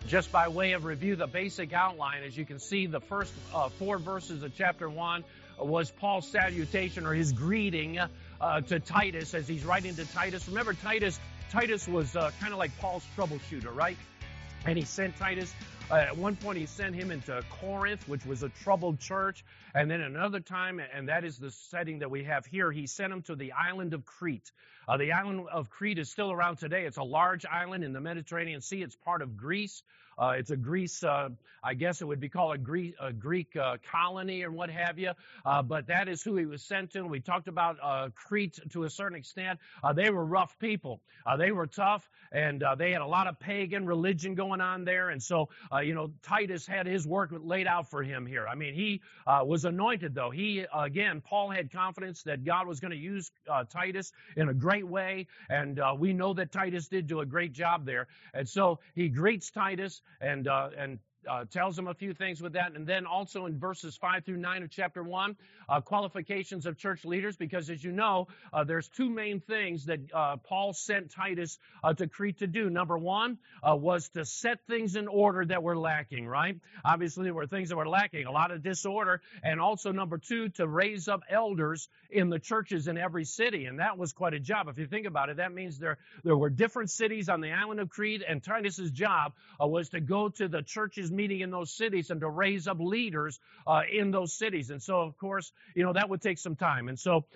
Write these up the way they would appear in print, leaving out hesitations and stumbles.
Just by way of review, the basic outline, as you can see, the first 4 verses of chapter 1 was Paul's salutation or his greeting to Titus as he's writing to Titus. Remember, Titus was kind of like Paul's troubleshooter, right? And he sent Titus. At one point, he sent him into Corinth, which was a troubled church. And then another time, and that is the setting that we have here, he sent him to the island of Crete. The island of Crete is still around today. It's a large island in the Mediterranean Sea. It's part of Greece. It's a Greece, I guess it would be called a Greek colony or what have you. But that is who he was sent to. We talked about Crete to a certain extent. They were rough people. They were tough, and they had a lot of pagan religion going on there. And so, Titus had his work laid out for him here. I mean, he was anointed, though. Paul had confidence that God was going to use Titus in a great way. And we know that Titus did do a great job there. And so he greets Titus and tells him a few things with that. And then also in verses 5 through 9 of chapter 1, qualifications of church leaders, because as you know, there's 2 main things that Paul sent Titus to Crete to do. Number 1 was to set things in order that were lacking, right? Obviously, there were things that were lacking, a lot of disorder. And also number 2, to raise up elders in the churches in every city. And that was quite a job. If you think about it, that means there were different cities on the island of Crete, and Titus's job was to go to the churches meeting in those cities and to raise up leaders in those cities. And so, of course, that would take some time. And so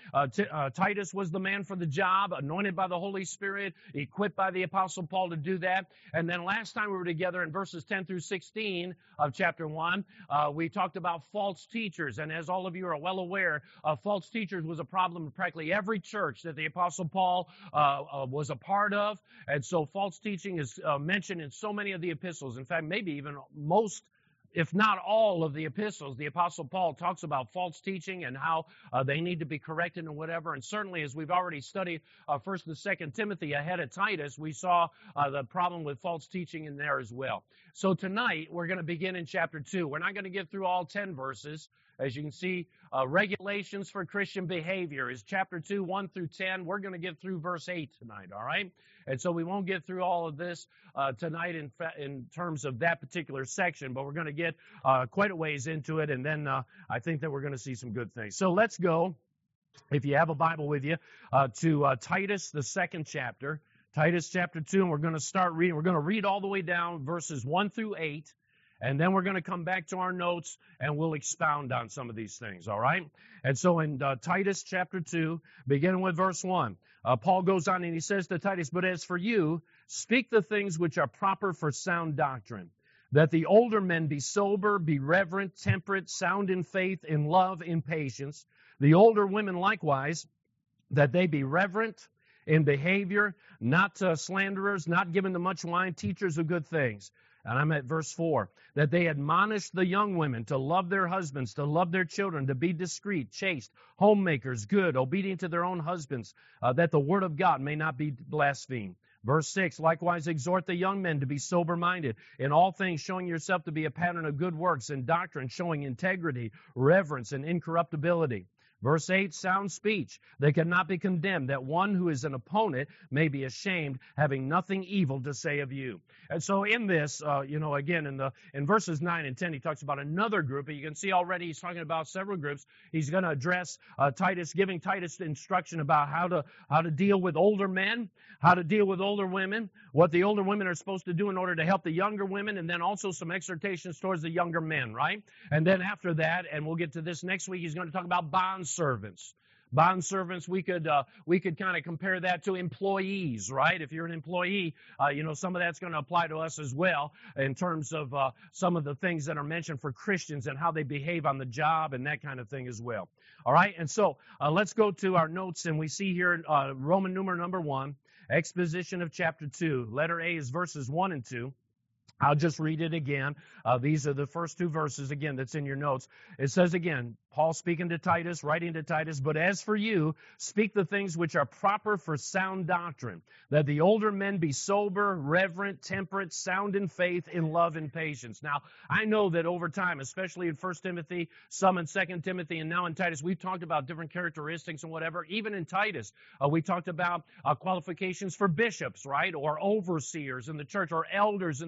Titus was the man for the job, anointed by the Holy Spirit, equipped by the Apostle Paul to do that. And then last time we were together in verses 10 through 16 of chapter 1, we talked about false teachers. And as all of you are well aware, false teachers was a problem in practically every church that the Apostle Paul was a part of. And so false teaching is mentioned in so many of the epistles. In fact, maybe even most, if not all of the epistles, the Apostle Paul talks about false teaching and how they need to be corrected and whatever. And certainly, as we've already studied 1st and 2nd Timothy ahead of Titus, we saw the problem with false teaching in there as well. So tonight, we're going to begin in chapter 2. We're not going to get through all 10 verses. As you can see, regulations for Christian behavior is chapter 2, 1 through 10. We're going to get through verse 8 tonight, all right? And so we won't get through all of this tonight in terms of that particular section, but we're going to get quite a ways into it, and then I think that we're going to see some good things. So let's go, if you have a Bible with you, to Titus, the 2nd chapter, Titus chapter 2, and we're going to start reading. We're going to read all the way down verses 1 through 8. And then we're going to come back to our notes and we'll expound on some of these things, all right? And so in Titus chapter 2, beginning with verse 1, Paul goes on and he says to Titus, "But as for you, speak the things which are proper for sound doctrine, that the older men be sober, be reverent, temperate, sound in faith, in love, in patience. The older women likewise, that they be reverent in behavior, not slanderers, not given to much wine, teachers of good things." And I'm at verse 4, that they admonish the young women to love their husbands, to love their children, to be discreet, chaste, homemakers, good, obedient to their own husbands, that the word of God may not be blasphemed. Verse 6, likewise exhort the young men to be sober-minded, in all things showing yourself to be a pattern of good works, in doctrine showing integrity, reverence, and incorruptibility. Verse 8, sound speech. They cannot be condemned, that one who is an opponent may be ashamed, having nothing evil to say of you. And so in this, again, in verses 9 and 10, he talks about another group. And you can see already he's talking about several groups. He's going to address Titus, giving Titus instruction about how to deal with older men, how to deal with older women, what the older women are supposed to do in order to help the younger women, and then also some exhortations towards the younger men, right? And then after that, and we'll get to this next week, he's going to talk about bondservants. Bondservants, we could kind of compare that to employees, right? If you're an employee, some of that's going to apply to us as well in terms of some of the things that are mentioned for Christians and how they behave on the job and that kind of thing as well. All right, and so let's go to our notes, and we see here Roman numeral number 1, exposition of chapter 2. Letter A is verses 1 and 2. I'll just read it again. These are the first 2 verses, again, that's in your notes. It says again, Paul speaking to Titus, writing to Titus, "But as for you, speak the things which are proper for sound doctrine, that the older men be sober, reverent, temperate, sound in faith, in love, and patience." Now, I know that over time, especially in 1 Timothy, some in 2 Timothy, and now in Titus, we've talked about different characteristics and whatever. Even in Titus, we talked about qualifications for bishops, right, or overseers in the church, or elders in the church.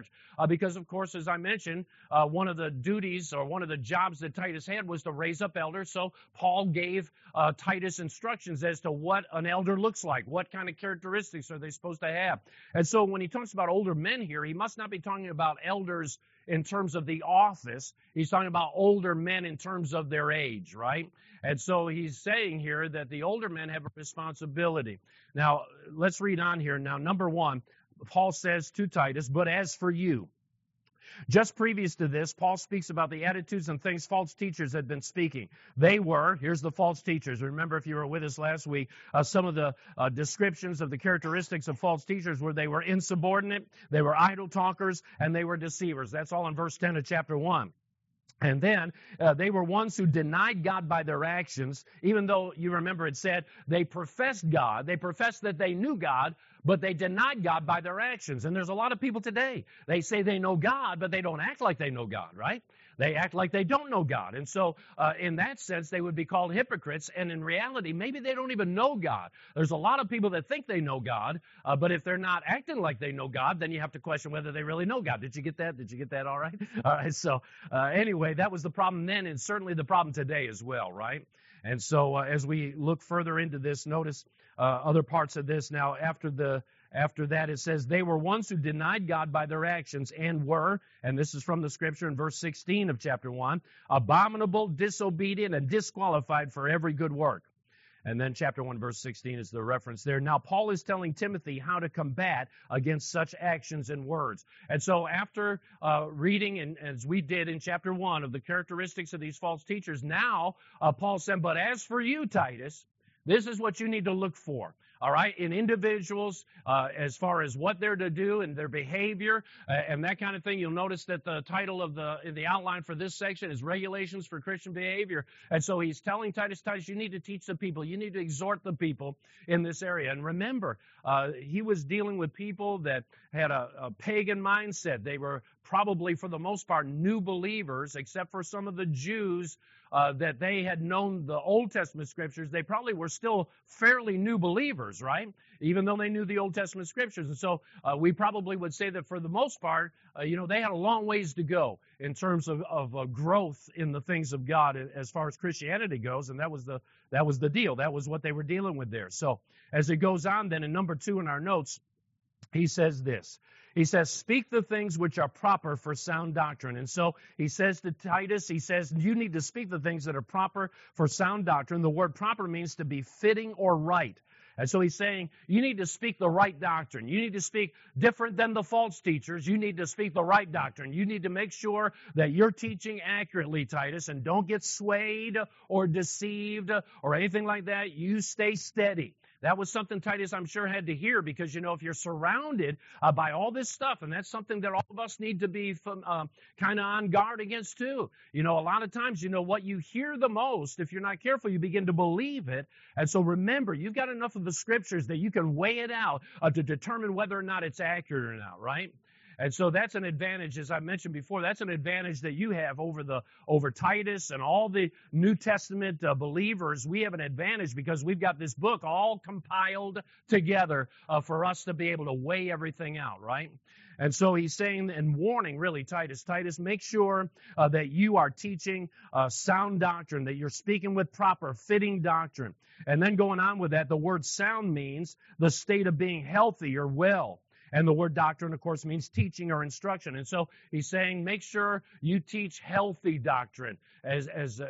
church. Because, of course, as I mentioned, one of the duties or one of the jobs that Titus had was to raise up elders. So Paul gave Titus instructions as to what an elder looks like, what kind of characteristics are they supposed to have. And so when he talks about older men here, he must not be talking about elders in terms of the office. He's talking about older men in terms of their age, right? And so he's saying here that the older men have a responsibility. Now, let's read on here. Now, number one, Paul says to Titus, but as for you. Just previous to this, Paul speaks about the attitudes and things false teachers had been speaking. They were, here's the false teachers. Remember, if you were with us last week, some of the descriptions of the characteristics of false teachers were they were insubordinate, they were idle talkers, and they were deceivers. That's all in verse 10 of chapter 1. And then they were ones who denied God by their actions, even though you remember it said they professed God. They professed that they knew God, but they denied God by their actions. And there's a lot of people today. They say they know God, but they don't act like they know God, right? They act like they don't know God. And so in that sense, they would be called hypocrites. And in reality, maybe they don't even know God. There's a lot of people that think they know God, but if they're not acting like they know God, then you have to question whether they really know God. Did you get that? Did you get that all right? All right. So anyway, that was the problem then and certainly the problem today as well, right? And so as we look further into this, notice other parts of this. Now, after that, it says, they were ones who denied God by their actions and were, and this is from the scripture in verse 16 of chapter 1, abominable, disobedient, and disqualified for every good work. And then chapter 1, verse 16 is the reference there. Now, Paul is telling Timothy how to combat against such actions and words. And so after reading, and as we did in chapter 1, of the characteristics of these false teachers, now Paul said, but as for you, Titus, this is what you need to look for, all right, in individuals as far as what they're to do and their behavior and that kind of thing. You'll notice that the title of the outline for this section is Regulations for Christian Behavior. And so he's telling Titus, you need to teach the people. You need to exhort the people in this area. And remember, he was dealing with people that had a pagan mindset. They were probably, for the most part, new believers, except for some of the Jews that they had known the Old Testament scriptures. They probably were still fairly new believers, right? Even though they knew the Old Testament scriptures. And so we probably would say that for the most part, they had a long ways to go in terms of growth in the things of God as far as Christianity goes. And that was the deal. That was what they were dealing with there. So as it goes on then in number 2 in our notes, he says this. He says, speak the things which are proper for sound doctrine. And so he says to Titus, he says, you need to speak the things that are proper for sound doctrine. The word proper means to be fitting or right. And so he's saying, you need to speak the right doctrine. You need to speak different than the false teachers. You need to speak the right doctrine. You need to make sure that you're teaching accurately, Titus, and don't get swayed or deceived or anything like that. You stay steady. That was something Titus, I'm sure, had to hear because, if you're surrounded by all this stuff, and that's something that all of us need to be kind of on guard against too. A lot of times, what you hear the most, if you're not careful, you begin to believe it. And so remember, you've got enough of the scriptures that you can weigh it out to determine whether or not it's accurate or not, right? And so that's an advantage, as I mentioned before, that's an advantage that you have over Titus and all the New Testament believers. We have an advantage because we've got this book all compiled together for us to be able to weigh everything out, right? And so he's saying and warning, really, Titus, make sure that you are teaching sound doctrine, that you're speaking with proper, fitting doctrine. And then going on with that, the word sound means the state of being healthy or well. And the word doctrine, of course, means teaching or instruction. And so he's saying, make sure you teach healthy doctrine as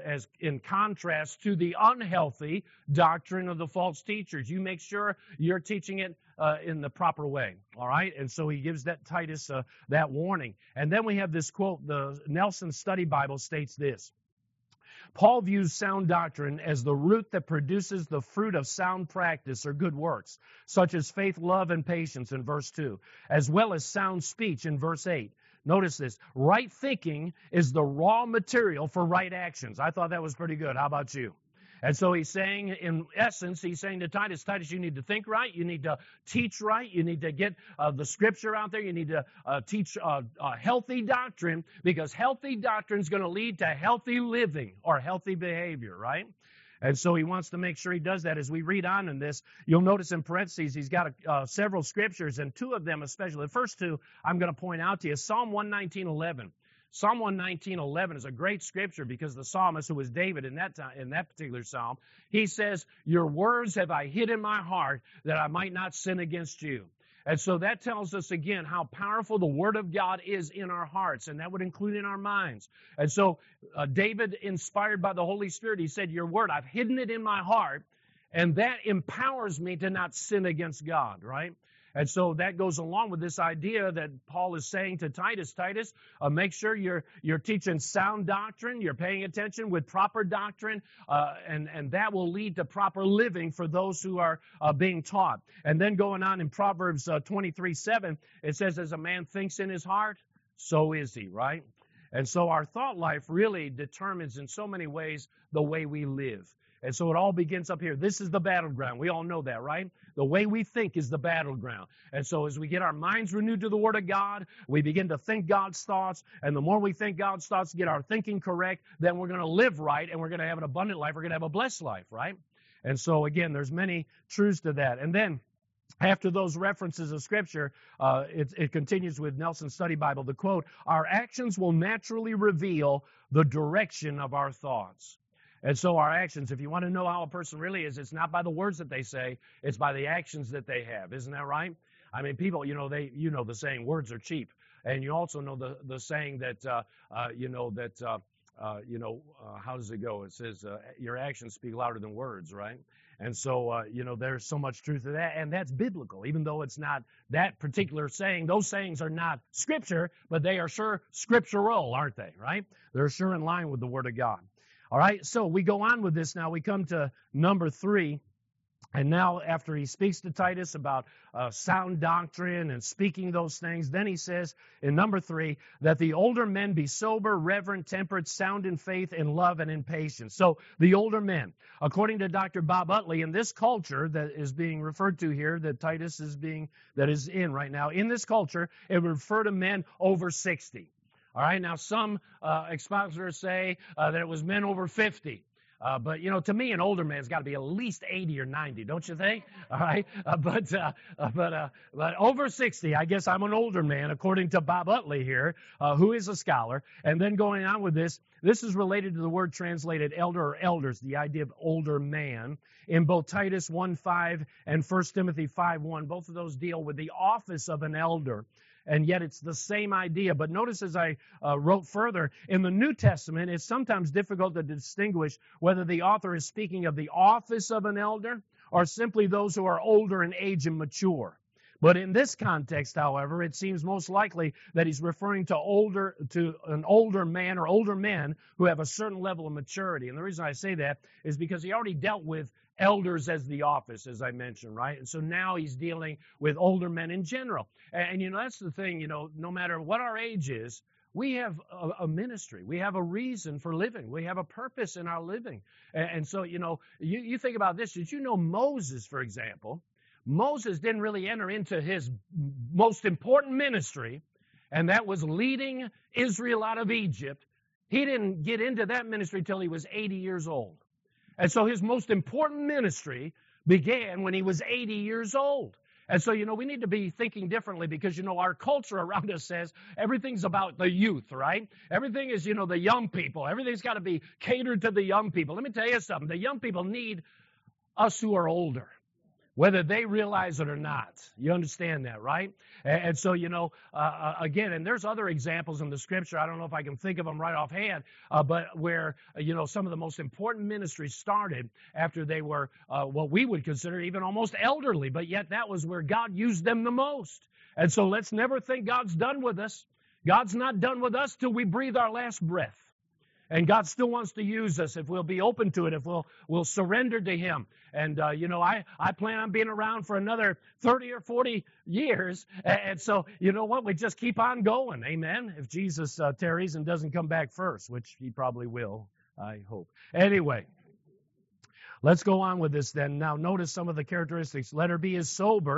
in contrast to the unhealthy doctrine of the false teachers. You make sure you're teaching it in the proper way. All right. And so he gives that Titus that warning. And then we have this quote. The Nelson Study Bible states this. Paul views sound doctrine as the root that produces the fruit of sound practice or good works, such as faith, love, and patience in verse 2, as well as sound speech in verse 8. Notice this. Right thinking is the raw material for right actions. I thought that was pretty good. How about you? And so he's saying, in essence, he's saying to Titus, you need to think right. You need to teach right. You need to get the scripture out there. You need to teach healthy doctrine because healthy doctrine is going to lead to healthy living or healthy behavior, right? And so he wants to make sure he does that. As we read on in this, you'll notice in parentheses he's got several scriptures, and two of them especially. The first two I'm going to point out to you. Psalm 119:11. Psalm 119:11 is a great scripture because the psalmist, who was David in that time, in that particular psalm, he says, "Your words have I hid in my heart that I might not sin against you." And so that tells us again how powerful the Word of God is in our hearts, and that would include in our minds. And so David, inspired by the Holy Spirit, he said, "Your Word, I've hidden it in my heart," and that empowers me to not sin against God, right? And so that goes along with this idea that Paul is saying to Titus, make sure you're teaching sound doctrine, you're paying attention with proper doctrine, and that will lead to proper living for those who are being taught. And then going on in Proverbs 23:7, it says, "As a man thinks in his heart, so is he," right? And so our thought life really determines in so many ways the way we live. And so it all begins up here. This is the battleground. We all know that, right? The way we think is the battleground. And so as we get our minds renewed to the Word of God, we begin to think God's thoughts. And the more we think God's thoughts, get our thinking correct, then we're going to live right, and we're going to have an abundant life. We're going to have a blessed life, right? And so, again, there's many truths to that. And then after those references of Scripture, it continues with Nelson's Study Bible, the quote, "Our actions will naturally reveal the direction of our thoughts." And so our actions, if you want to know how a person really is, it's not by the words that they say, it's by the actions that they have. Isn't that right? I mean, people, the saying, words are cheap. And you also know the saying that, how does it go? It says, your actions speak louder than words, right? And so, there's so much truth to that. And that's biblical, even though it's not that particular saying. Those sayings are not Scripture, but they are sure scriptural, aren't they, right? They're sure in line with the Word of God. All right, so we go on with this now. We come to number 3. And now after he speaks to Titus about sound doctrine and speaking those things, then he says in number 3 that the older men be sober, reverent, temperate, sound in faith, in love, and in patience. So the older men, according to Dr. Bob Utley, in this culture that is being referred to here, that Titus is in right now, in this culture, it would refer to men over 60. All right, now some expositors say that it was men over 50. But, to me, an older man's got to be at least 80 or 90, don't you think? All right, but over 60, I guess I'm an older man, according to Bob Utley here, who is a scholar. And then going on with this is related to the word translated elder or elders, the idea of older man. In both Titus 1:5 and 1 Timothy 5:1, both of those deal with the office of an elder. And yet it's the same idea. But notice as I wrote further, in the New Testament, it's sometimes difficult to distinguish whether the author is speaking of the office of an elder or simply those who are older in age and mature. But in this context, however, it seems most likely that he's referring to an older man or older men who have a certain level of maturity. And the reason I say that is because he already dealt with elders as the office, as I mentioned, right? And so now he's dealing with older men in general. And that's the thing, no matter what our age is, we have a ministry. We have a reason for living. We have a purpose in our living. And so, you think about this. Did you know Moses, for example, Moses didn't really enter into his most important ministry, and that was leading Israel out of Egypt. He didn't get into that ministry till he was 80 years old. And so his most important ministry began when he was 80 years old. And so, we need to be thinking differently because, our culture around us says everything's about the youth, right? Everything is, the young people. Everything's got to be catered to the young people. Let me tell you something. The young people need us who are older, whether they realize it or not. You understand that, right? And so, again, and there's other examples in the Scripture. I don't know if I can think of them right offhand, but where, some of the most important ministries started after they were what we would consider even almost elderly, but yet that was where God used them the most. And so let's never think God's done with us. God's not done with us till we breathe our last breath. And God still wants to use us if we'll be open to it, if we'll surrender to Him. And, I plan on being around for another 30 or 40 years. And so, you know what? We just keep on going. Amen. If Jesus tarries and doesn't come back first, which He probably will, I hope. Anyway, let's go on with this then. Now, notice some of the characteristics. Let her be as sober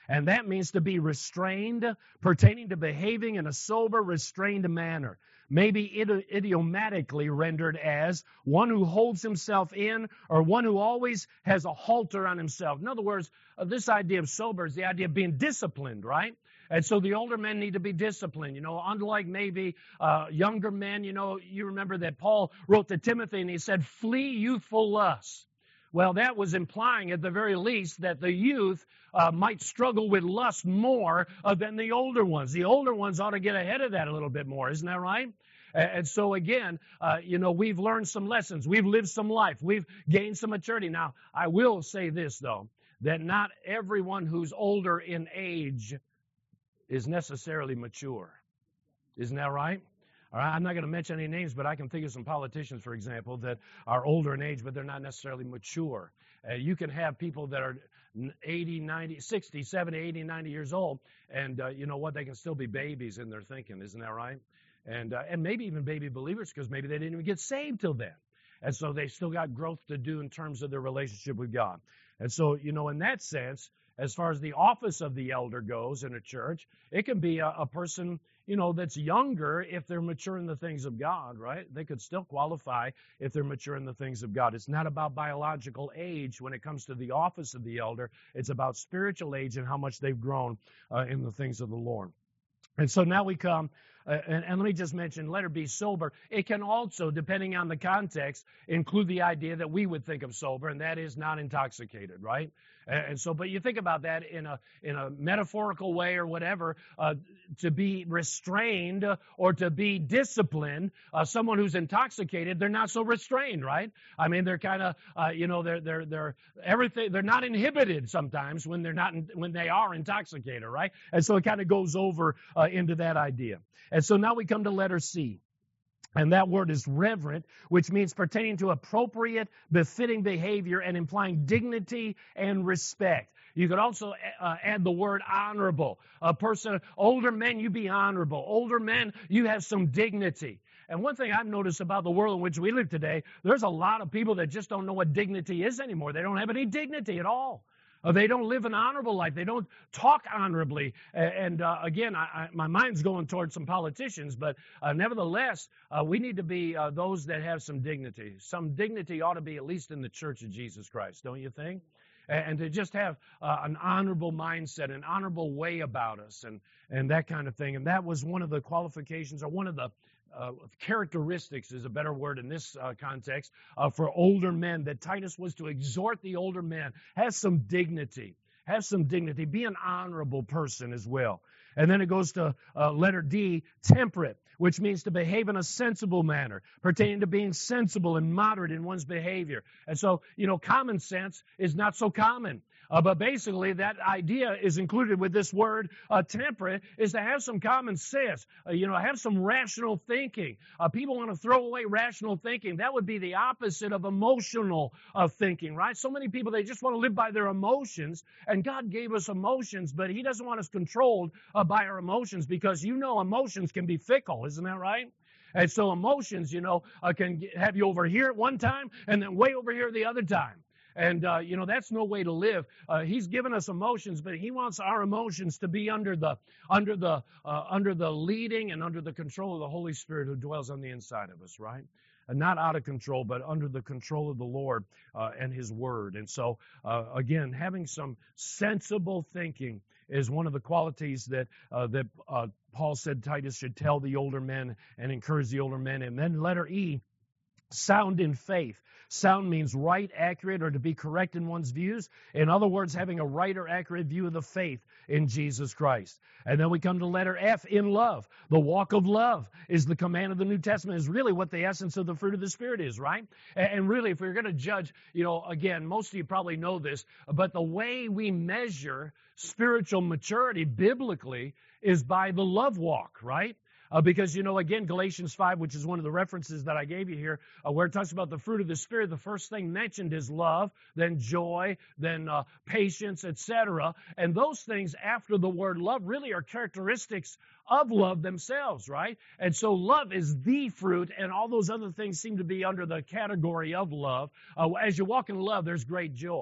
And that means to be restrained, pertaining to behaving in a sober, restrained manner. Maybe idiomatically rendered as one who holds himself in, or one who always has a halter on himself. In other words, this idea of sober is the idea of being disciplined, right? And so the older men need to be disciplined. Unlike maybe younger men, you remember that Paul wrote to Timothy and he said, flee youthful lusts. Well, that was implying at the very least that the youth might struggle with lust more than the older ones. The older ones ought to get ahead of that a little bit more. Isn't that right? And so again, we've learned some lessons. We've lived some life. We've gained some maturity. Now, I will say this, though, that not everyone who's older in age is necessarily mature. Isn't that right? All right, I'm not going to mention any names, but I can think of some politicians, for example, that are older in age, but they're not necessarily mature. You can have people that are 80, 90, 60, 70, 80, 90 years old, and you know what? They can still be babies in their thinking. Isn't that right? And maybe even baby believers, because maybe they didn't even get saved till then. And so they still got growth to do in terms of their relationship with God. And so, in that sense, as far as the office of the elder goes in a church, it can be a person, that's younger if they're mature in the things of God, right? They could still qualify if they're mature in the things of God. It's not about biological age when it comes to the office of the elder. It's about spiritual age and how much they've grown in the things of the Lord. And so now we come, and let me just mention, letter B, sober. It can also, depending on the context, include the idea that we would think of sober, and that is not intoxicated, right? And so, but you think about that in a metaphorical way or whatever, to be restrained or to be disciplined. Someone who's intoxicated, they're not so restrained, right? I mean, they're kind of, they're everything. They're not inhibited sometimes when when they are intoxicated, right? And so it kind of goes over into that idea. And so now we come to letter C. And that word is reverent, which means pertaining to appropriate, befitting behavior and implying dignity and respect. You could also add the word honorable. A person, older men, you be honorable. Older men, you have some dignity. And one thing I've noticed about the world in which we live today, there's a lot of people that just don't know what dignity is anymore. They don't have any dignity at all. They don't live an honorable life. They don't talk honorably. And again, my mind's going towards some politicians, but nevertheless, we need to be those that have some dignity. Some dignity ought to be at least in the Church of Jesus Christ, don't you think? And to just have an honorable mindset, an honorable way about us, and that kind of thing. And that was one of the qualifications, or one of the characteristics is a better word in this context, for older men, that Titus was to exhort the older men. Have some dignity. Have some dignity. Be an honorable person as well. And then it goes to letter D, temperate, which means to behave in a sensible manner, pertaining to being sensible and moderate in one's behavior. And so, common sense is not so common. But basically, that idea is included with this word, temperate, is to have some common sense, have some rational thinking. People want to throw away rational thinking. That would be the opposite of emotional thinking, right? So many people, they just want to live by their emotions, and God gave us emotions, but He doesn't want us controlled by our emotions, because emotions can be fickle, isn't that right? And so emotions, can have you over here at one time and then way over here the other time. And, that's no way to live. He's given us emotions, but He wants our emotions to be under the leading and under the control of the Holy Spirit who dwells on the inside of us, right? And not out of control, but under the control of the Lord and His Word. And so, again, having some sensible thinking is one of the qualities that Paul said Titus should tell the older men and encourage the older men. And then letter E, sound in faith. Sound means right, accurate, or to be correct in one's views. In other words, having a right or accurate view of the faith in Jesus Christ. And then we come to letter F, in love. The walk of love is the command of the New Testament, is really what the essence of the fruit of the Spirit is, right? And really, if we're going to judge, again, most of you probably know this, but the way we measure spiritual maturity biblically is by the love walk, right? Because, again, Galatians 5, which is one of the references that I gave you here, where it talks about the fruit of the Spirit, the first thing mentioned is love, then joy, then patience, etc. And those things after the word love really are characteristics of love themselves, right? And so love is the fruit, and all those other things seem to be under the category of love. As you walk in love, there's great joy.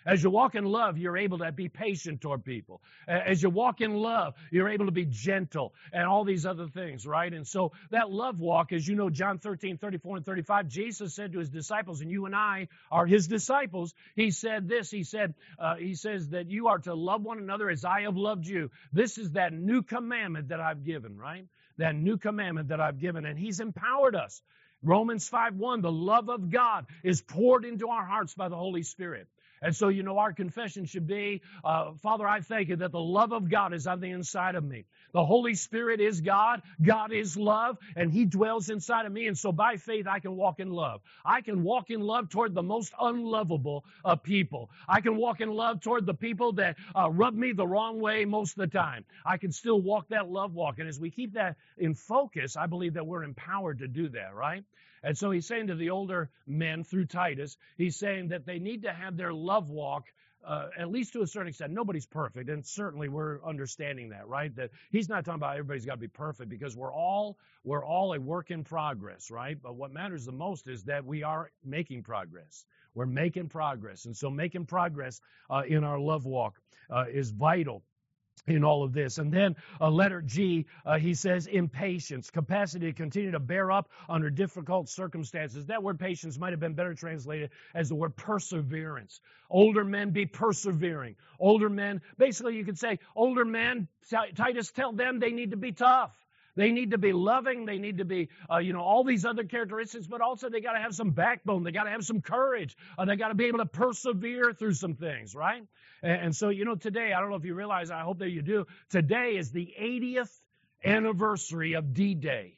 As you walk in love, you're able to be patient toward people. As you walk in love, you're able to be gentle and all these other things, right? And so that love walk, as you know, John 13:34 and 35, Jesus said to his disciples, and you and I are his disciples, he said this, he says that you are to love one another as I have loved you. This is that new commandment that I've given, right? That new commandment that I've given, and he's empowered us. Romans 5:1, the love of God is poured into our hearts by the Holy Spirit. And so, our confession should be, Father, I thank you that the love of God is on the inside of me. The Holy Spirit is God. God is love, and he dwells inside of me. And so by faith, I can walk in love. I can walk in love toward the most unlovable of people. I can walk in love toward the people that rub me the wrong way most of the time. I can still walk that love walk. And as we keep that in focus, I believe that we're empowered to do that, right? And so he's saying to the older men through Titus, he's saying that they need to have their love walk, at least to a certain extent. Nobody's perfect, and certainly we're understanding that, right? That he's not talking about everybody's got to be perfect, because we're all a work in progress, right? But what matters the most is that we are making progress. We're making progress. And so making progress in our love walk is vital in all of this. And then letter G, he says impatience, capacity to continue to bear up under difficult circumstances. That word patience might have been better translated as the word perseverance. Older men, be persevering. Older men, basically you could say, older men, Titus, tell them they need to be tough. They need to be loving. They need to be, all these other characteristics, but also they got to have some backbone. They got to have some courage. They got to be able to persevere through some things, right? And so, today, I don't know if you realize, I hope that you do, today is the 80th anniversary of D-Day,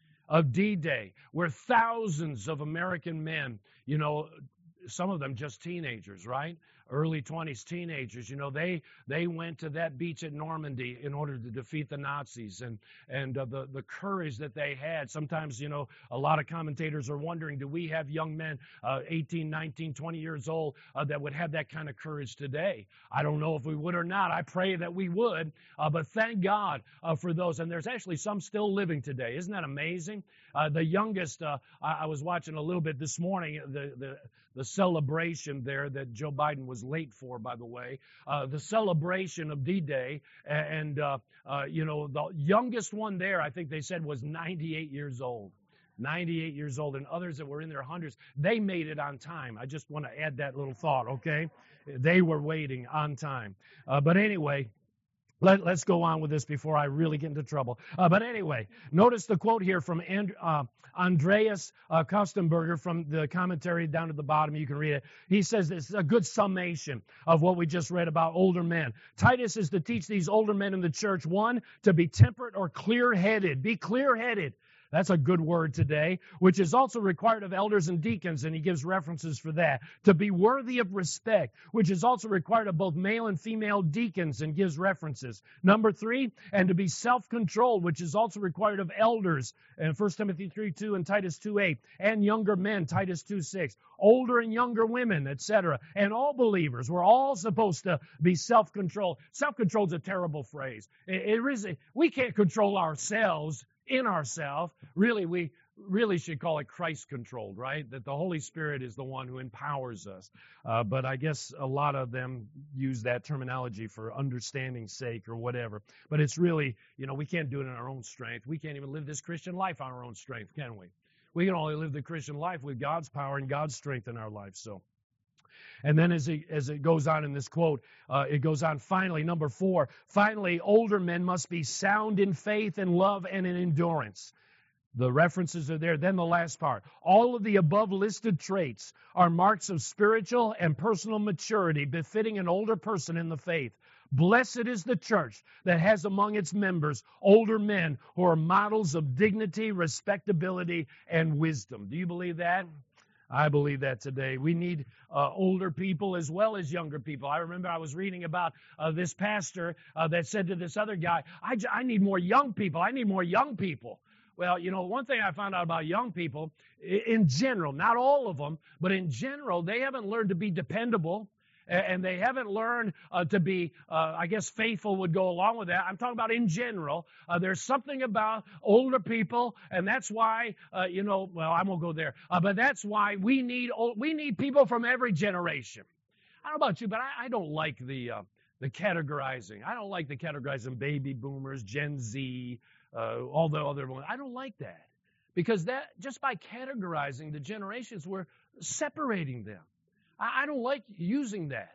where thousands of American men, some of them just teenagers, right? Early 20s teenagers, they went to that beach at Normandy in order to defeat the Nazis, and the courage that they had. Sometimes, a lot of commentators are wondering, do we have young men, 18, 19, 20 years old, that would have that kind of courage today? I don't know if we would or not. I pray that we would, but thank God for those. And there's actually some still living today. Isn't that amazing? The youngest, I was watching a little bit this morning, the celebration there that Joe Biden was late for, by the way, the celebration of D-Day, and the youngest one there, I think they said, was 98 years old. 98 years old, and others that were in their hundreds, they made it on time. I just want to add that little thought, okay? They were waiting on time. But anyway, let's go on with this before I really get into trouble. But anyway, notice the quote here from Andreas Kostenberger from the commentary down at the bottom. You can read it. He says this is a good summation of what we just read about older men. Titus is to teach these older men in the church, one, to be temperate or clear-headed. Be clear-headed. That's a good word today, which is also required of elders and deacons, and he gives references for that. To be worthy of respect, which is also required of both male and female deacons, and gives references. Number 3, and to be self-controlled, which is also required of elders, and 1 Timothy 3:2 and Titus 2:8, and younger men, Titus 2:6, older and younger women, etc. And all believers, we're all supposed to be self-controlled. Self-control is a terrible phrase. We can't control ourselves in ourselves. Really, we really should call it Christ-controlled, right? That the Holy Spirit is the one who empowers us. But I guess a lot of them use that terminology for understanding's sake or whatever. But it's really, we can't do it in our own strength. We can't even live this Christian life on our own strength, can we? We can only live the Christian life with God's power and God's strength in our life. So, and then as it goes on in this quote, it goes on, finally, number 4, finally, older men must be sound in faith and love and in endurance. The references are there. Then the last part. All of the above listed traits are marks of spiritual and personal maturity befitting an older person in the faith. Blessed is the church that has among its members older men who are models of dignity, respectability, and wisdom. Do you believe that? I believe that today. We need older people as well as younger people. I remember I was reading about this pastor that said to this other guy, I need more young people. I need more young people. Well, one thing I found out about young people, in general, not all of them, but in general, they haven't learned to be dependable. And they haven't learned to be, faithful would go along with that. I'm talking about in general. There's something about older people, and that's why, I won't go there. But that's why we need people from every generation. I don't know about you, but I don't like the categorizing. I don't like the categorizing baby boomers, Gen Z, all the other ones. I don't like that. Because that, just by categorizing the generations, we're separating them. I don't like using that.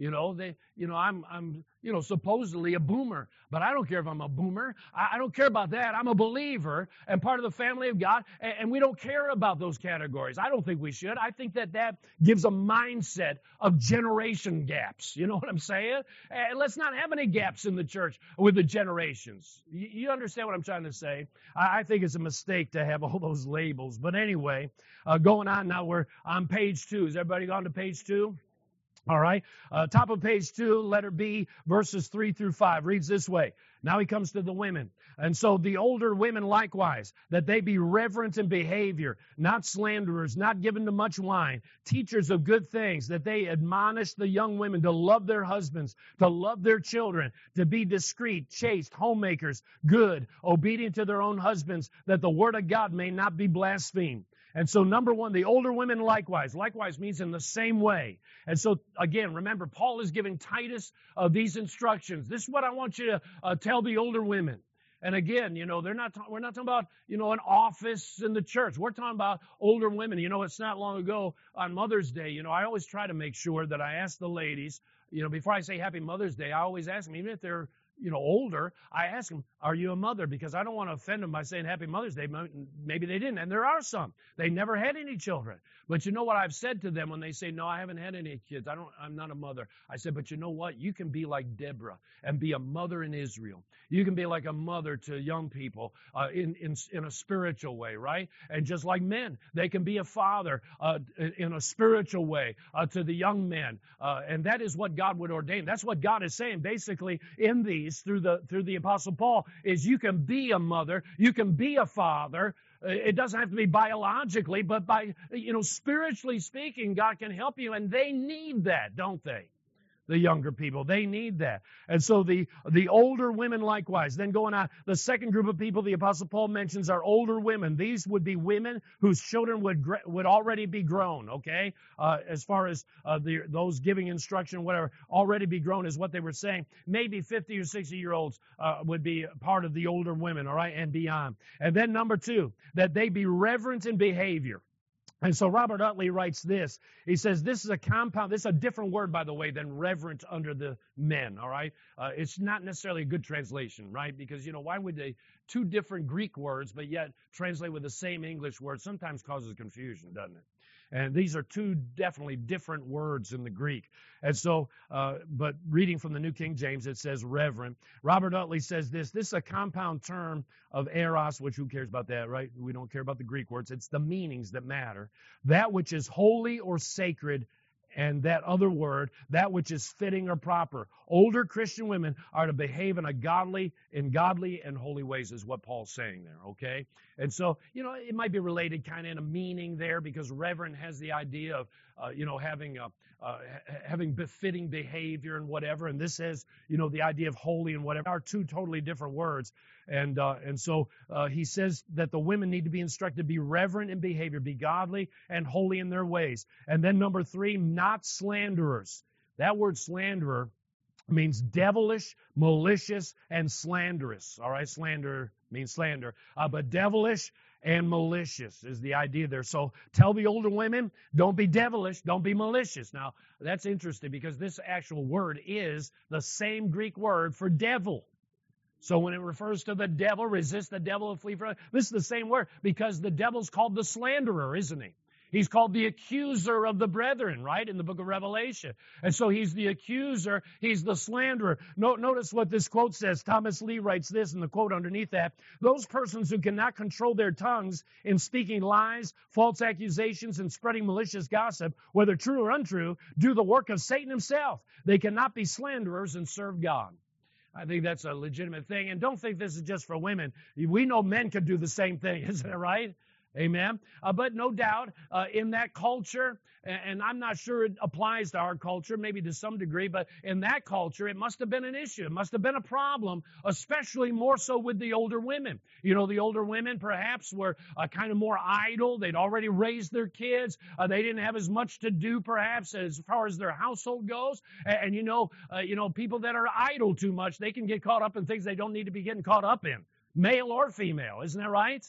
I'm supposedly a boomer, but I don't care if I'm a boomer. I don't care about that. I'm a believer and part of the family of God, and we don't care about those categories. I don't think we should. I think that gives a mindset of generation gaps. You know what I'm saying? And let's not have any gaps in the church with the generations. You understand what I'm trying to say? I think it's a mistake to have all those labels. But anyway, going on now, we're on page 2. Has everybody gone to page 2? All right. Top of page 2, letter B, verses 3 through 5 reads this way. Now he comes to the women. And so the older women likewise, that they be reverent in behavior, not slanderers, not given to much wine, teachers of good things, that they admonish the young women to love their husbands, to love their children, to be discreet, chaste, homemakers, good, obedient to their own husbands, that the word of God may not be blasphemed. And so, number 1, the older women likewise. Likewise means in the same way. And so, again, remember, Paul is giving Titus these instructions. This is what I want you to tell the older women. And again, we're not talking about, an office in the church. We're talking about older women. It's not long ago on Mother's Day. I always try to make sure that I ask the ladies, before I say Happy Mother's Day, I always ask them, even if they're older, I ask them, are you a mother? Because I don't want to offend them by saying Happy Mother's Day. Maybe they didn't. And there are some. They never had any children. But you know what I've said to them when they say, no, I haven't had any kids. I'm not a mother. I said, but you know what? You can be like Deborah and be a mother in Israel. You can be like a mother to young people in a spiritual way, right? And just like men, they can be a father in a spiritual way to the young men. And that is what God would ordain. That's what God is saying basically in these through the Apostle Paul is you can be a mother, you can be a father. It doesn't have to be biologically, but by, spiritually speaking, God can help you. And they need that, don't they? The younger people, they need that. And so the older women likewise. Then going on, the second group of people the Apostle Paul mentions are older women. These would be women whose children would already be grown, okay? As far as those giving instruction, whatever, already be grown is what they were saying. Maybe 50 or 60-year-olds would be part of the older women, all right, and beyond. And then number 2, that they be reverent in behavior. And so Robert Utley writes this. He says, this is a different word, by the way, than reverent under the men, all right? It's not necessarily a good translation, right? Because, why would they, 2 different Greek words, but yet translate with the same English word sometimes causes confusion, doesn't it? And these are 2 definitely different words in the Greek. And so, but reading from the New King James, it says reverent. Robert Utley says this is a compound term of eros, which who cares about that, right? We don't care about the Greek words. It's the meanings that matter. That which is holy or sacred, and that other word, that which is fitting or proper. Older Christian women are to behave in godly and holy ways is what Paul's saying there, okay? And so, it might be related kind of in a meaning there because reverent has the idea of, having befitting behavior and whatever. And this has, the idea of holy and whatever are 2 totally different words. And so he says that the women need to be instructed to be reverent in behavior, be godly and holy in their ways. And then number 3, not slanderers. That word slanderer means devilish, malicious, and slanderous. All right, slander means slander. But devilish and malicious is the idea there. So tell the older women, don't be devilish, don't be malicious. Now, that's interesting because this actual word is the same Greek word for devil. So when it refers to the devil, resist the devil and flee from it. This is the same word because the devil's called the slanderer, isn't he? He's called the accuser of the brethren, right, in the book of Revelation. And so he's the accuser, he's the slanderer. Notice what this quote says. Thomas Lee writes this in the quote underneath that. Those persons who cannot control their tongues in speaking lies, false accusations, and spreading malicious gossip, whether true or untrue, do the work of Satan himself. They cannot be slanderers and serve God. I think that's a legitimate thing. And don't think this is just for women. We know men could do the same thing, isn't it right? Amen. But no doubt, in that culture, and I'm not sure it applies to our culture, maybe to some degree, but in that culture, it must have been an issue. It must have been a problem, especially more so with the older women. You know, the older women perhaps were kind of more idle. They'd already raised their kids. They didn't have as much to do, perhaps, as far as their household goes. And people that are idle too much, they can get caught up in things they don't need to be getting caught up in, male or female. Isn't that right?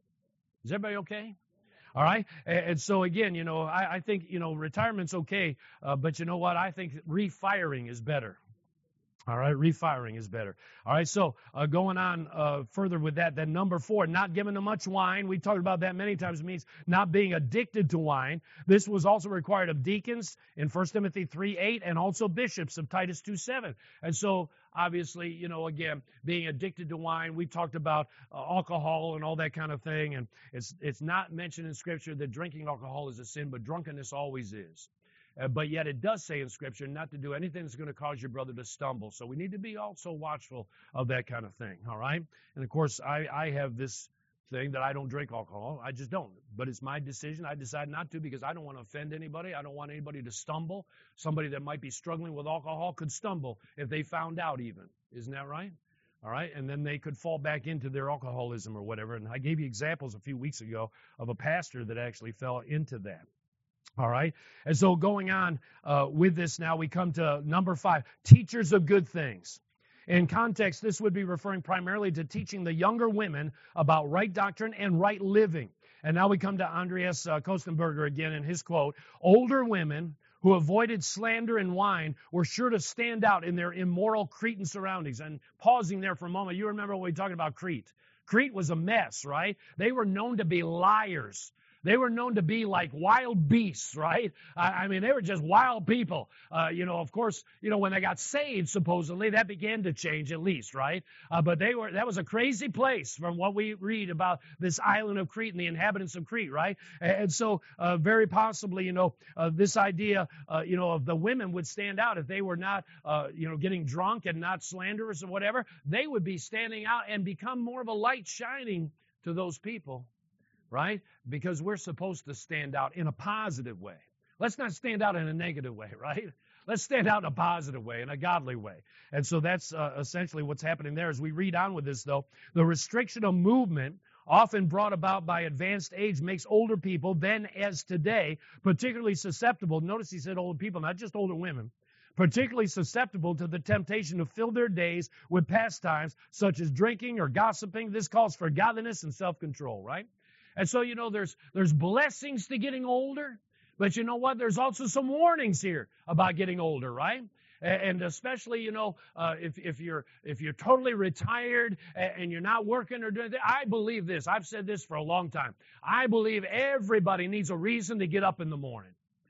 Is everybody okay? All right. And so again, I think, retirement's okay. But you know what? I think refiring is better. All right. Refiring is better. All right. So going on further with that, then number 4, not giving them much wine. We talked about that many times. It means not being addicted to wine. This was also required of deacons in 1 Timothy 3:8 and also bishops of Titus 2:7. And so obviously, again, being addicted to wine. We've talked about alcohol and all that kind of thing. And it's not mentioned in Scripture that drinking alcohol is a sin, but drunkenness always is. But yet it does say in Scripture not to do anything that's going to cause your brother to stumble. So we need to be also watchful of that kind of thing, all right? And, of course, I have this thing that I don't drink alcohol. I just don't. But it's my decision. I decide not to because I don't want to offend anybody. I don't want anybody to stumble. Somebody that might be struggling with alcohol could stumble if they found out even. Isn't that right? All right, and then they could fall back into their alcoholism or whatever. And I gave you examples a few weeks ago of a pastor that actually fell into that. All right. And so going on with this now, we come to number 5, teachers of good things. In context, this would be referring primarily to teaching the younger women about right doctrine and right living. And now we come to Andreas Kostenberger again in his quote, older women who avoided slander and wine were sure to stand out in their immoral Cretan surroundings. And pausing there for a moment, you remember when we were talking about Crete. Crete was a mess, right? They were known to be liars. They were known to be like wild beasts, right? I mean, they were just wild people. Of course, when they got saved, supposedly, that began to change at least, right? But that was a crazy place from what we read about this island of Crete and the inhabitants of Crete, right? And so very possibly, this idea, of the women would stand out if they were not, getting drunk and not slanderous or whatever. They would be standing out and become more of a light shining to those people. Right? Because we're supposed to stand out in a positive way. Let's not stand out in a negative way, right? Let's stand out in a positive way, in a godly way. And so that's essentially what's happening there. As we read on with this, though, the restriction of movement often brought about by advanced age makes older people, then as today, particularly susceptible. Notice he said older people, not just older women. Particularly susceptible to the temptation to fill their days with pastimes such as drinking or gossiping. This calls for godliness and self-control, right? And so, there's blessings to getting older, but you know what? There's also some warnings here about getting older, right? And especially, if you're totally retired and you're not working or doing that, I believe this. I've said this for a long time. I believe everybody needs a reason to get up in the morning.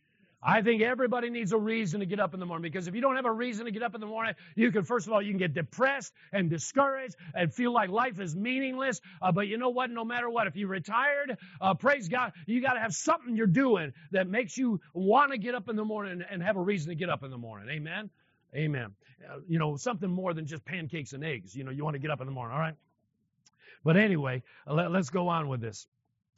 I think everybody needs a reason to get up in the morning, because if you don't have a reason to get up in the morning, first of all, you can get depressed and discouraged and feel like life is meaningless. But you know what? No matter what, if you're retired, praise God, you got to have something you're doing that makes you want to get up in the morning and have a reason to get up in the morning. Amen? Amen. Something more than just pancakes and eggs. You want to get up in the morning, all right? But anyway, let's go on with this.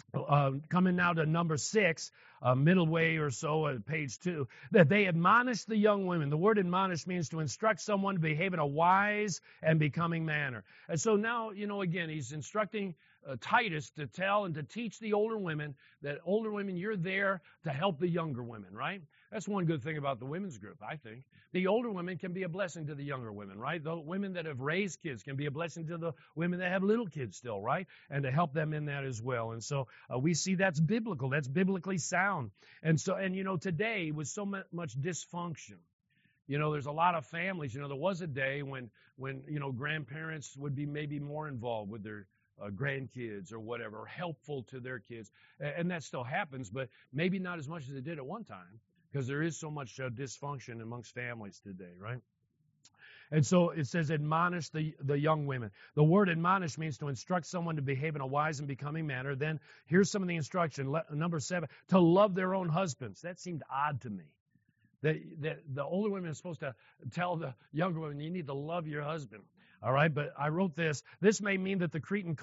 Coming now to number 6, middle way or so at page 2, that they admonish the young women. The word admonish means to instruct someone to behave in a wise and becoming manner. And so now, again, he's instructing Titus to tell and to teach the older women that older women, you're there to help the younger women, right? That's one good thing about the women's group, I think. The older women can be a blessing to the younger women, right? The women that have raised kids can be a blessing to the women that have little kids still, right? And to help them in that as well. And so we see that's biblical. That's biblically sound. And so, today with so much dysfunction, there's a lot of families. There was a day when grandparents would be maybe more involved with their grandkids or whatever, or helpful to their kids. And that still happens, but maybe not as much as it did at one time, because there is so much dysfunction amongst families today, right? And so it says admonish the young women. The word admonish means to instruct someone to behave in a wise and becoming manner. Then here's some of the instruction. Number 7, to love their own husbands. That seemed odd to me. That the older women are supposed to tell the younger women, you need to love your husband. All right, but I wrote this. This may mean that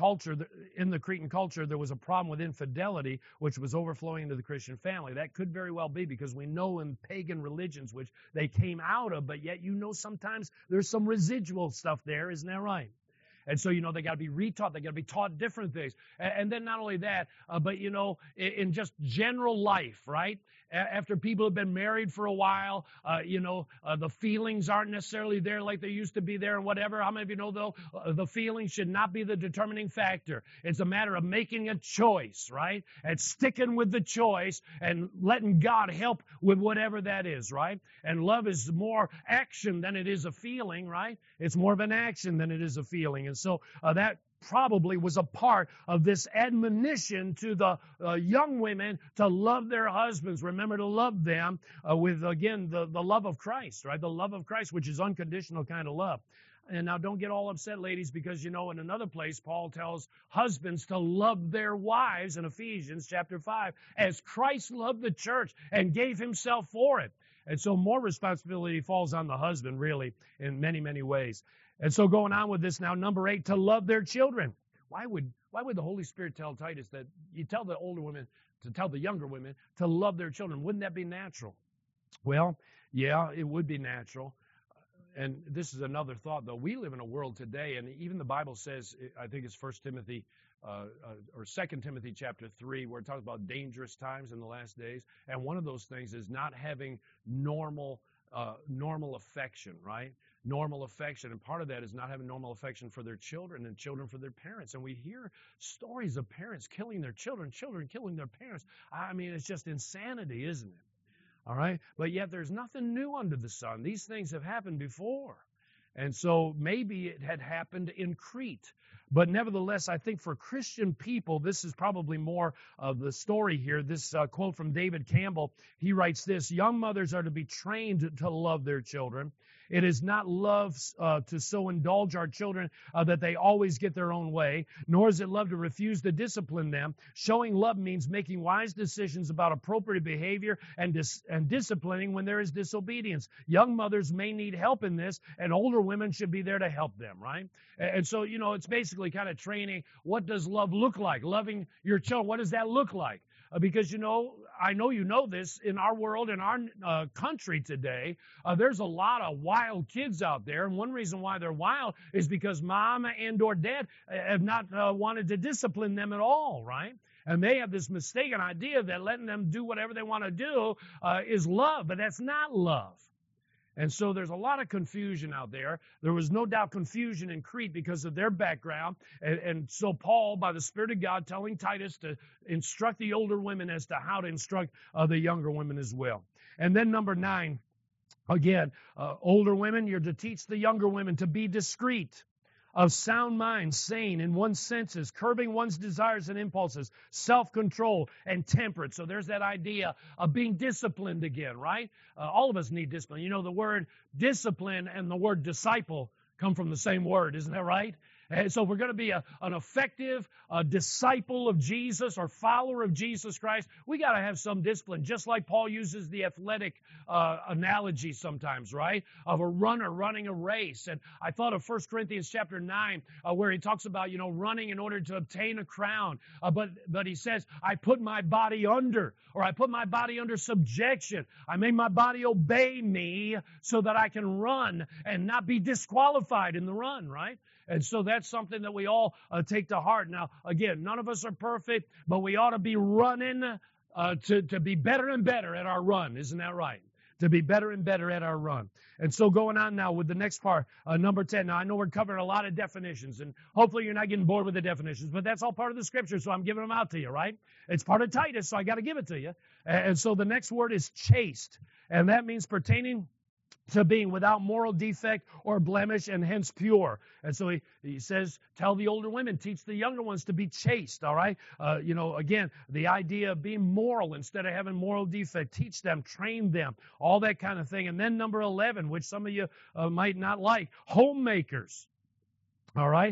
in the Cretan culture, there was a problem with infidelity, which was overflowing into the Christian family. That could very well be, because we know in pagan religions, which they came out of, but yet sometimes there's some residual stuff there. Isn't that right? And so, they got to be retaught. They got to be taught different things. And then not only that, but, in just general life, right? After people have been married for a while, the feelings aren't necessarily there like they used to be there and whatever. How many of you know, though, the feelings should not be the determining factor. It's a matter of making a choice, right? And sticking with the choice and letting God help with whatever that is, right? And love is more action than it is a feeling, right? It's more of an action than it is a feeling. And so that probably was a part of this admonition to the young women to love their husbands. Remember to love them with, again, the love of Christ, right? The love of Christ, which is unconditional kind of love. And now don't get all upset, ladies, because, in another place, Paul tells husbands to love their wives in Ephesians chapter 5, as Christ loved the church and gave himself for it. And so more responsibility falls on the husband, really, in many, many ways. And so going on with this now, number 8, to love their children. Why would the Holy Spirit tell Titus that you tell the older women to tell the younger women to love their children? Wouldn't that be natural? Well, yeah, it would be natural. And this is another thought, though. We live in a world today, and even the Bible says, I think it's 1 Timothy or 2 Timothy chapter 3, where it talks about dangerous times in the last days. And one of those things is not having normal affection, right? Normal affection. And part of that is not having normal affection for their children and children for their parents. And we hear stories of parents killing their children killing their parents. I mean, it's just insanity, isn't it? All right? But yet there's nothing new under the sun. These things have happened before. And so maybe it had happened in Crete. But nevertheless, I think for Christian people, this is probably more of the story here. This quote from David Campbell, he writes this: young mothers are to be trained to love their children. It is not love to so indulge our children that they always get their own way, nor is it love to refuse to discipline them. Showing love means making wise decisions about appropriate behavior and disciplining when there is disobedience. Young mothers may need help in this, and older women should be there to help them, right? And so, it's basically kind of training. What does love look like? Loving your children, what does that look like? Because, I know you know this, in our world, in our country today, there's a lot of wild kids out there. And one reason why they're wild is because mom and or dad have not wanted to discipline them at all, right? And they have this mistaken idea that letting them do whatever they want to do is love, but that's not love. And so there's a lot of confusion out there. There was no doubt confusion in Crete because of their background. And so Paul, by the Spirit of God, telling Titus to instruct the older women as to how to instruct the younger women as well. And then number 9, again, older women, you're to teach the younger women to be discreet, of sound mind, sane in one's senses, curbing one's desires and impulses, self-control, and temperate. So there's that idea of being disciplined again, right? All of us need discipline. The word discipline and the word disciple come from the same word, isn't that right? And so if we're going to be an effective disciple of Jesus or follower of Jesus Christ, we got to have some discipline, just like Paul uses the athletic analogy sometimes, right? Of a runner running a race. And I thought of 1 Corinthians chapter 9, where he talks about, running in order to obtain a crown. But he says, I put my body under, or I put my body under subjection. I made my body obey me so that I can run and not be disqualified in the run, right? And so that's something that we all take to heart. Now, again, none of us are perfect, but we ought to be running to be better and better at our run. Isn't that right? To be better and better at our run. And so going on now with the next part, number 10. Now, I know we're covering a lot of definitions, and hopefully you're not getting bored with the definitions, but that's all part of the Scripture, so I'm giving them out to you, right? It's part of Titus, so I got to give it to you. And so the next word is chaste, and that means pertaining to being without moral defect or blemish and hence pure. And so he says, tell the older women, teach the younger ones to be chaste, all right? Again, the idea of being moral instead of having moral defect. Teach them, train them, all that kind of thing. And then number 11, which some of you might not like, homemakers, all right?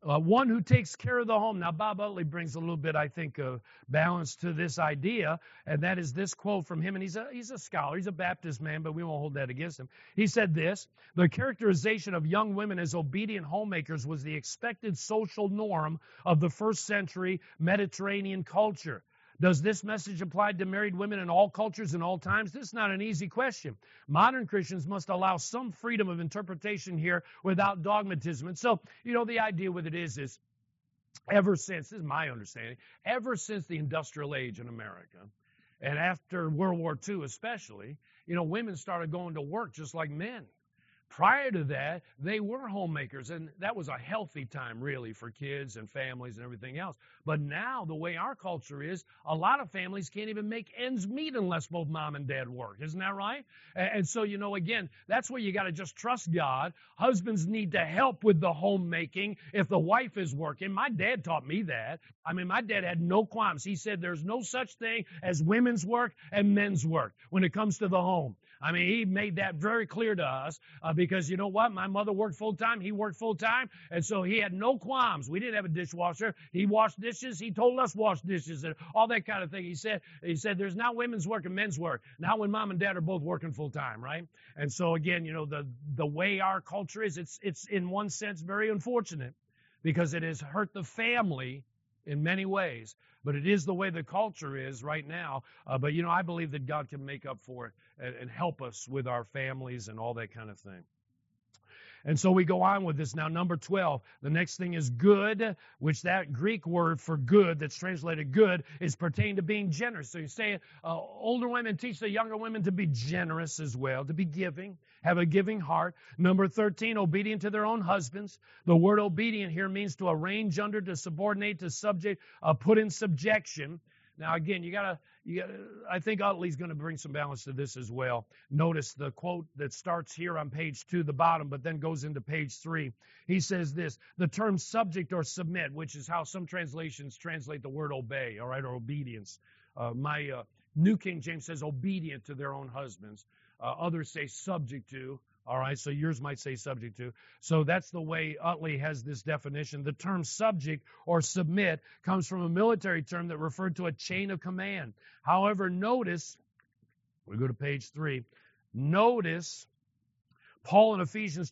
One who takes care of the home. Now, Bob Utley brings a little bit, I think, of balance to this idea, and that is this quote from him. And he's a scholar. He's a Baptist man, but we won't hold that against him. He said this: the characterization of young women as obedient homemakers was the expected social norm of the first century Mediterranean culture. Does this message apply to married women in all cultures and all times? This is not an easy question. Modern Christians must allow some freedom of interpretation here without dogmatism. And so, the idea with it is ever since, this is my understanding, ever since the industrial age in America, and after World War II especially, women started going to work just like men. Prior to that, they were homemakers, and that was a healthy time, really, for kids and families and everything else. But now, the way our culture is, a lot of families can't even make ends meet unless both mom and dad work. Isn't that right? And so, again, that's where you got to just trust God. Husbands need to help with the homemaking if the wife is working. My dad taught me that. My dad had no qualms. He said there's no such thing as women's work and men's work when it comes to the home. He made that very clear to us because you know what? My mother worked full-time. He worked full-time. And so he had no qualms. We didn't have a dishwasher. He washed dishes. He told us wash dishes and all that kind of thing. He said there's not women's work and men's work. Now when mom and dad are both working full-time, right? And so again, the way our culture is, it's in one sense very unfortunate because it has hurt the family in many ways. But it is the way the culture is right now. But I believe that God can make up for it and help us with our families and all that kind of thing. And so we go on with this now. Number 12, the next thing is good, which that Greek word for good that's translated good is pertaining to being generous. So you say older women teach the younger women to be generous as well, to be giving, have a giving heart. Number 13, obedient to their own husbands. The word obedient here means to arrange under, to subordinate, to subject, put in subjection. Now, again, I think Utley's going to bring some balance to this as well. Notice the quote that starts here on page 2, the bottom, but then goes into page 3. He says this: the term subject or submit, which is how some translations translate the word obey, all right, or obedience. My New King James says obedient to their own husbands. Others say subject to. All right, so yours might say subject to. So that's the way Utley has this definition. The term subject or submit comes from a military term that referred to a chain of command. However, notice, we go to page 3, notice Paul in Ephesians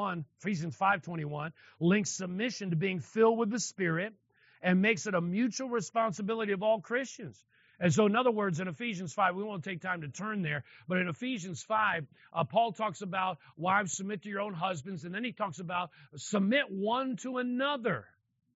5:21, links submission to being filled with the Spirit and makes it a mutual responsibility of all Christians. And so, in other words, in Ephesians 5, we won't take time to turn there, but in Ephesians 5, Paul talks about wives submit to your own husbands, and then he talks about submit one to another.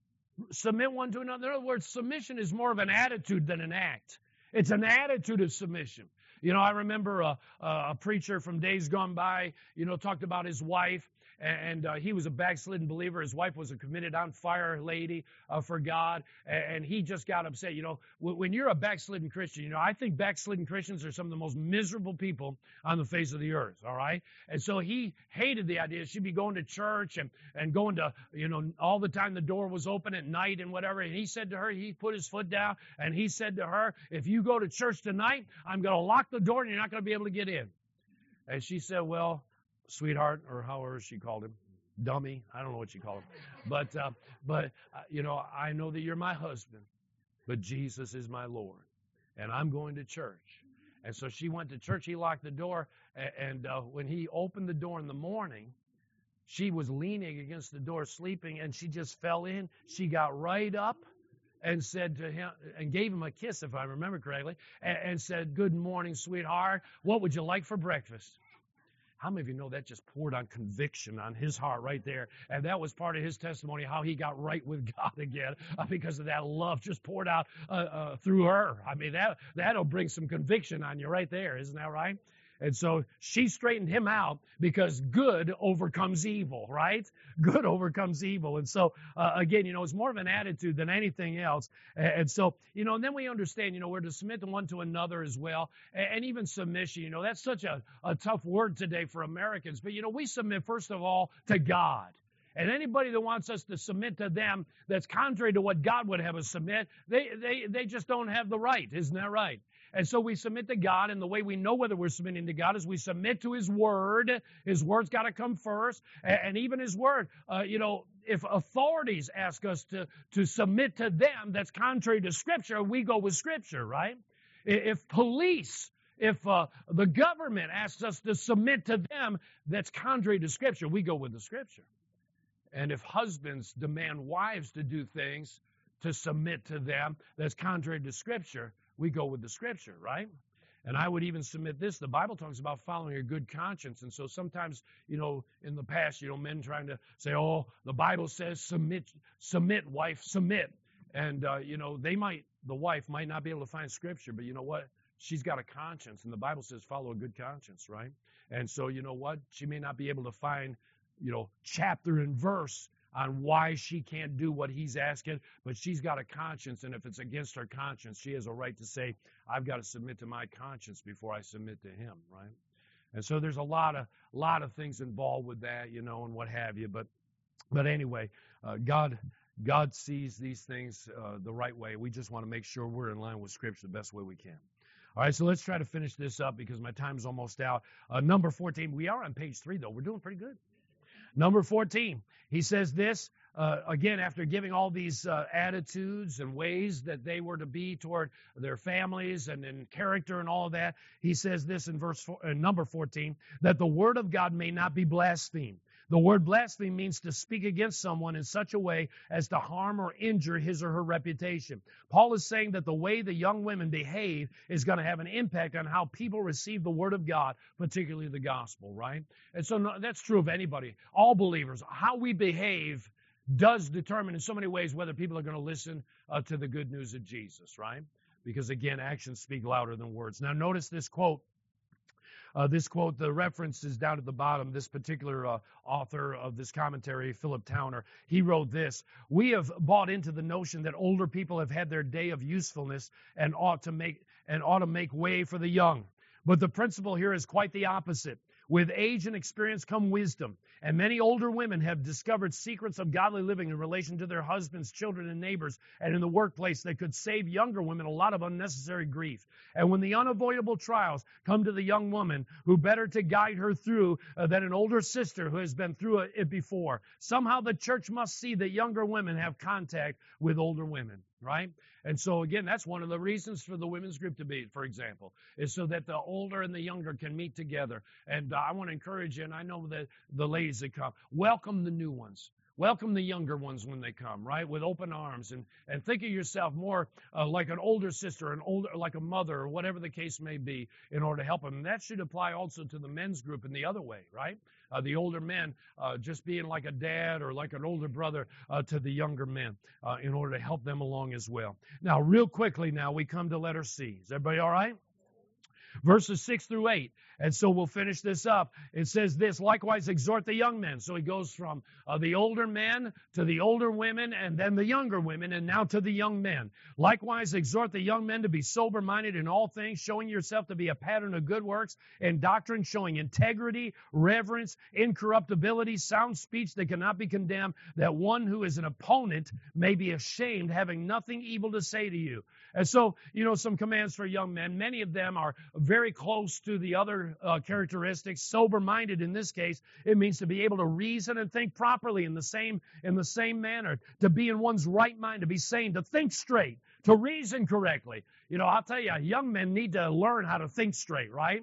Submit one to another. In other words, submission is more of an attitude than an act. It's an attitude of submission. I remember a preacher from days gone by, talked about his wife. And he was a backslidden believer. His wife was a committed on fire lady for God. And he just got upset. When you're a backslidden Christian, I think backslidden Christians are some of the most miserable people on the face of the earth. All right. And so he hated the idea she'd be going to church and going to, all the time the door was open at night and whatever. And he said to her, he put his foot down and he said to her, if you go to church tonight, I'm going to lock the door and you're not going to be able to get in. And she said, well, sweetheart, or however she called him, dummy, I don't know what she called him. But I know that you're my husband, but Jesus is my Lord, and I'm going to church. And so she went to church. He locked the door, and when he opened the door in the morning, she was leaning against the door, sleeping, and she just fell in. She got right up and said to him, and gave him a kiss, if I remember correctly, and said, "Good morning, sweetheart. What would you like for breakfast?" How many of you know that just poured on conviction on his heart right there? And that was part of his testimony, how he got right with God again because of that love just poured out through her. That'll bring some conviction on you right there. Isn't that right? And so she straightened him out because good overcomes evil, right? Good overcomes evil. And so, again, it's more of an attitude than anything else. And so, and then we understand, we're to submit one to another as well. And even submission, that's such a tough word today for Americans. But, we submit, first of all, to God. And anybody that wants us to submit to them that's contrary to what God would have us submit, they just don't have the right. Isn't that right? And so we submit to God, and the way we know whether we're submitting to God is we submit to His Word. His Word's got to come first, and even His Word, if authorities ask us to submit to them that's contrary to Scripture, we go with Scripture, right? If the government asks us to submit to them that's contrary to Scripture, we go with the Scripture. And if husbands demand wives to do things to submit to them that's contrary to Scripture, we go with the Scripture, right? And I would even submit this. The Bible talks about following a good conscience. And so sometimes, in the past, men trying to say, oh, the Bible says submit, wife, submit. And, the wife might not be able to find Scripture, but you know what? She's got a conscience, and the Bible says follow a good conscience, right? And so, you know what? She may not be able to find, chapter and verse on why she can't do what he's asking, but she's got a conscience, and if it's against her conscience, she has a right to say, I've got to submit to my conscience before I submit to him, right? And so there's a lot of things involved with that, and what have you. But anyway, God sees these things the right way. We just want to make sure we're in line with Scripture the best way we can. All right, so let's try to finish this up because my time's almost out. Number 14. We are on page 3, though. We're doing pretty good. Number 14. He says this, again, after giving all these attitudes and ways that they were to be toward their families and in character and all of that, he says this in number 14, that the word of God may not be blasphemed. The word blaspheme means to speak against someone in such a way as to harm or injure his or her reputation. Paul is saying that the way the young women behave is going to have an impact on how people receive the word of God, particularly the gospel, right? And so that's true of anybody. All believers, how we behave does determine in so many ways whether people are going to listen to the good news of Jesus, right? Because again, actions speak louder than words. Now notice this quote. The reference is down at the bottom. This particular author of this commentary, Philip Towner, he wrote this: "We have bought into the notion that older people have had their day of usefulness and ought to make way for the young. But the principle here is quite the opposite. With age and experience come wisdom, and many older women have discovered secrets of godly living in relation to their husbands, children, and neighbors, and in the workplace that could save younger women a lot of unnecessary grief. And when the unavoidable trials come to the young woman, who better to guide her through than an older sister who has been through it before? Somehow the church must see that younger women have contact with older women." Right? And so, again, that's one of the reasons for the women's group to meet, for example, is so that the older and the younger can meet together. And I want to encourage you, and I know that the ladies that come, welcome the new ones. Welcome the younger ones when they come, right, with open arms. And think of yourself more like an older sister, like a mother, or whatever the case may be, in order to help them. And that should apply also to the men's group in the other way, right? The older men just being like a dad or like an older brother to the younger men in order to help them along as well. Now, real quickly now, we come to letter C. Is everybody all right? Verses 6 through 8. And so we'll finish this up. It says this: "Likewise exhort the young men." So he goes from the older men to the older women and then the younger women and now to the young men. "Likewise exhort the young men to be sober-minded in all things, showing yourself to be a pattern of good works and doctrine, showing integrity, reverence, incorruptibility, sound speech that cannot be condemned, that one who is an opponent may be ashamed, having nothing evil to say to you." And so, some commands for young men. Many of them are very close to the other characteristics. Sober-minded in this case, it means to be able to reason and think properly in the same manner, to be in one's right mind, to be sane, to think straight, to reason correctly. I'll tell you, young men need to learn how to think straight, right?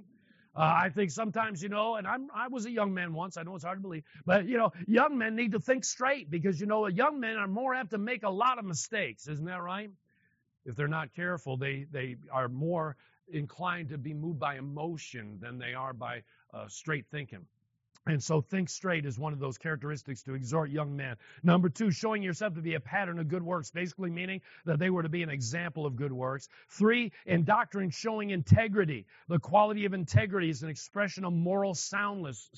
I think sometimes, and I was a young man once. I know it's hard to believe, but young men need to think straight because young men are more apt to make a lot of mistakes. Isn't that right? If they're not careful, they are more inclined to be moved by emotion than they are by straight thinking. And so think straight is one of those characteristics to exhort young men. Number 2, showing yourself to be a pattern of good works, basically meaning that they were to be an example of good works. 3, in doctrine, showing integrity. The quality of integrity is an expression of moral soundness.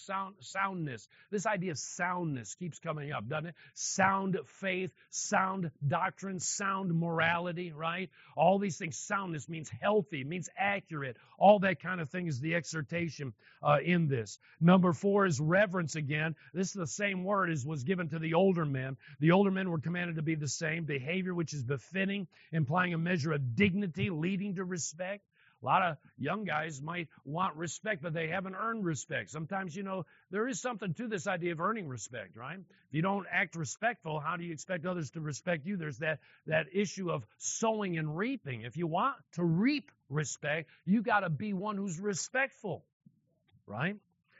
This idea of soundness keeps coming up, doesn't it? Sound faith, sound doctrine, sound morality, right? All these things. Soundness means healthy, means accurate. All that kind of thing is the exhortation in this. Number 4 is reverence again. This is the same word as was given to the older men. The older men were commanded to be the same. Behavior which is befitting, implying a measure of dignity, leading to respect. A lot of young guys might want respect, but they haven't earned respect. Sometimes, there is something to this idea of earning respect, right? If you don't act respectful, how do you expect others to respect you? There's that issue of sowing and reaping. If you want to reap respect, you got to be one who's respectful, right?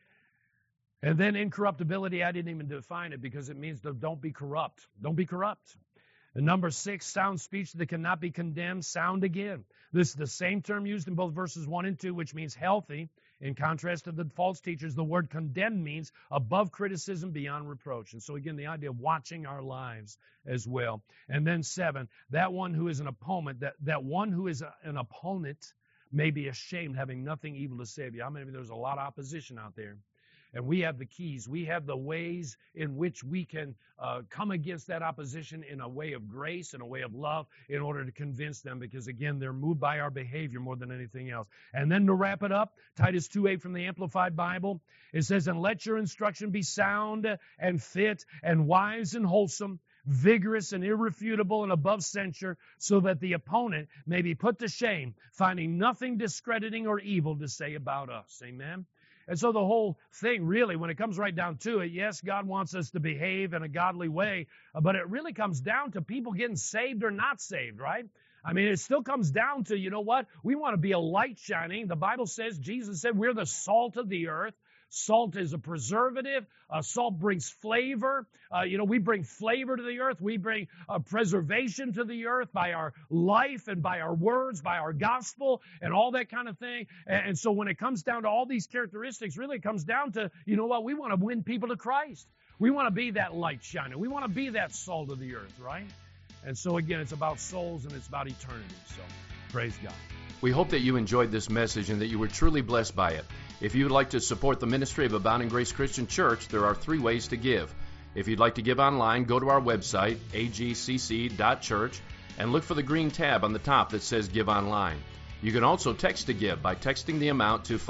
And then incorruptibility, I didn't even define it because it means don't be corrupt. Don't be corrupt. And number 6, sound speech that cannot be condemned, sound again. This is the same term used in both verses 1 and 2, which means healthy. In contrast to the false teachers, the word condemned means above criticism, beyond reproach. And so again, the idea of watching our lives as well. And then 7, that one who is an opponent, that one who is an opponent may be ashamed, having nothing evil to say of you. I mean, there's a lot of opposition out there. And we have the keys. We have the ways in which we can come against that opposition in a way of grace and a way of love in order to convince them, because, again, they're moved by our behavior more than anything else. And then to wrap it up, Titus 2:8 from the Amplified Bible, it says, and let your instruction be sound and fit and wise and wholesome, vigorous and irrefutable and above censure, so that the opponent may be put to shame, finding nothing discrediting or evil to say about us. Amen? And so the whole thing, really, when it comes right down to it, yes, God wants us to behave in a godly way, but it really comes down to people getting saved or not saved, right? I mean, it still comes down to, you know what? We want to be a light shining. The Bible says, Jesus said, we're the salt of the earth. Salt is a preservative. Salt brings flavor. We bring flavor to the earth. We bring preservation to the earth by our life and by our words, by our gospel and all that kind of thing. And so when it comes down to all these characteristics, really it comes down to, we want to win people to Christ. We want to be that light shiner. We want to be that salt of the earth, right? And so again, it's about souls and it's about eternity. So praise God. We hope that you enjoyed this message and that you were truly blessed by it. If you would like to support the ministry of Abounding Grace Christian Church, there are 3 ways to give. If you'd like to give online, go to our website, agcc.church, and look for the green tab on the top that says Give Online. You can also text to give by texting the amount to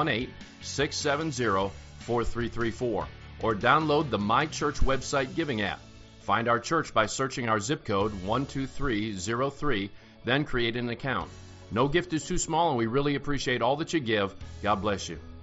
518-670-4334, or download the My Church website giving app. Find our church by searching our zip code 12303, then create an account. No gift is too small, and we really appreciate all that you give. God bless you.